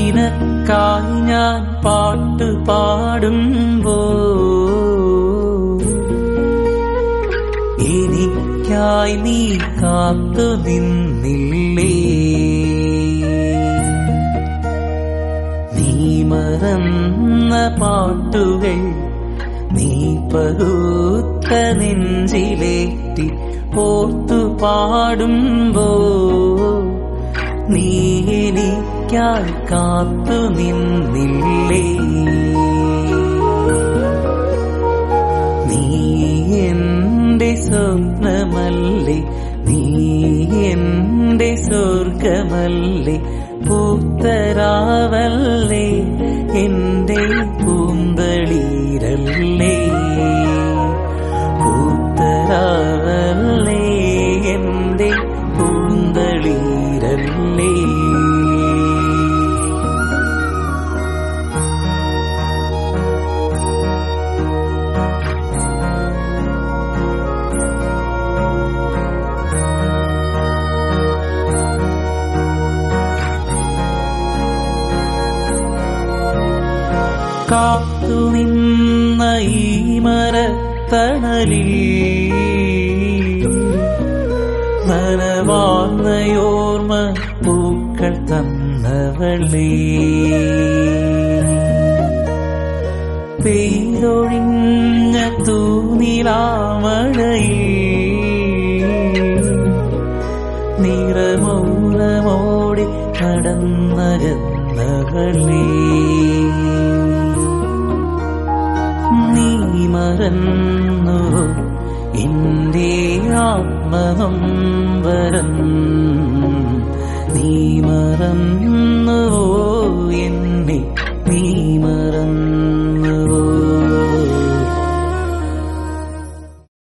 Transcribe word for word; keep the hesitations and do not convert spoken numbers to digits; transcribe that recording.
നിനക്കായി ഞാൻ പാട്ട് പാടുമ്പോ എനിക്കായി നീ കാത്തു നിന്നില്ലേ? നീ മറന്ന പാട്ടുകൾ നീ പകുത്ത നെഞ്ചിലേറ്റി ഓർത്തു പാടുമ്പോ നീ എനിക്കായി കാത്തു നിന്നില്ലേ? നീ എന്റെ സ്വപ്നമല്ലേ, നീ എന്റെ സ്വർഗമല്ലേ, പൂത്തരാവല്ലേ, എന്റെ പൂന്തളിരല്ലേ, പൂത്തരാവല്ലേ, എന്റെ പൂന്തളിരല്ലേ. കാത്തു നിന്ന ഈ മരത്തണലിൽ നനവാർന്നയോർമ്മ പൂക്കൾ തന്നവളേ, പെയ്തൊഴിഞ്ഞ തൂനിലാമഴയിൽ നിറമൗനമോടെ നടന്നകന്നവളേ, നീ മറന്നു എന്റെ ആത്മനൊമ്പരം, നീ മറന്നു എന്നെ, നീ മറന്നു